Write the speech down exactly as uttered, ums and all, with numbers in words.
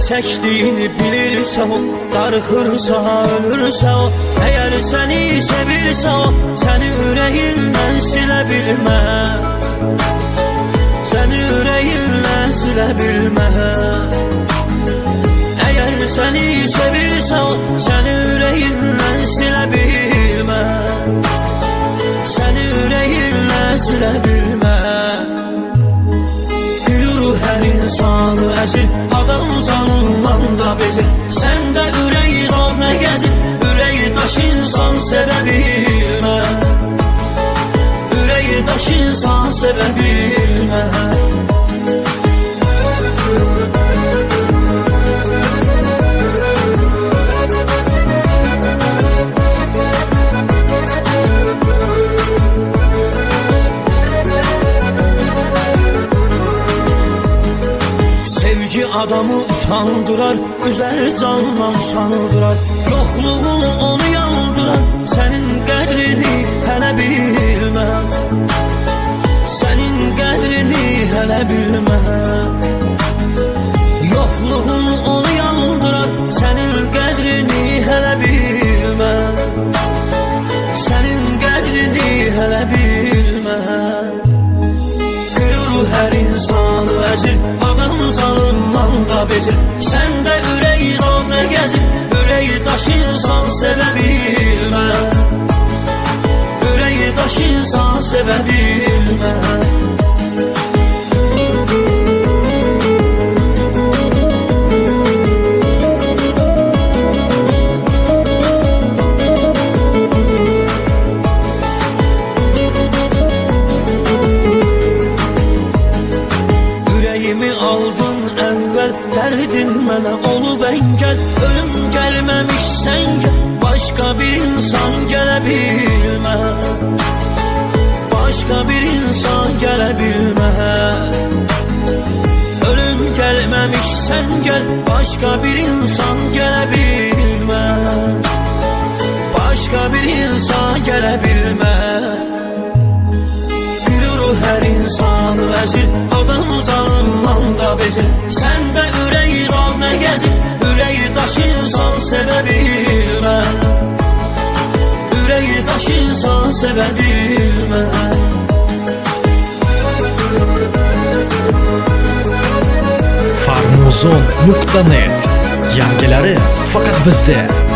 çəkdiyini bilirsə o, darıxırsa, ölürsə o. Əgər səni sevirsə o, səni ürəyindən silə bilməz, səni ürəyindən silə bilməz. Əgər səni sevirsə o, səni ürəyindən silə bilməz, səni ürəyindən silə bilməz. Gülür hər insanı əzir, adam canından da bezir. Səndə ürək zor nə gəzir, ürək daş insan sevə bilməz, ürək daş insan sevə bilməz. Sevgi adamı utandırar, güzel canla sandırar. Yokluğun onu yandırar, senin qədrini hələ bilməz, senin qədrini hələ bilməz. Yokluğun onu yandırar, senin qədrini hələ bilməz, senin qədrini hələ bilməz. Hər insanı əzir, adam canından da bezir. Səndə ürək zor nə gəzir, ürək daş insan sevə bilməz, ürək daş insan sevə bilməz. Aldın əvvəl, dərdin mənə olub əngəl. Ölüm gəlməmiş sən gəl, başqa bir insan gələ bilməz, başqa bir insan gələ bilməz. Ölüm gəlməmiş sən gəl, başqa bir insan gələ bilməz, başqa bir insan gələ bilməz. Hər insanı əzir, adam canından da bezir. Səndə ürək zor nə gəzir, ürək daş insan sevə bilməz, ürək daş insan sevə bilməz. Farmuzon nokta net yangileri fakat bizde.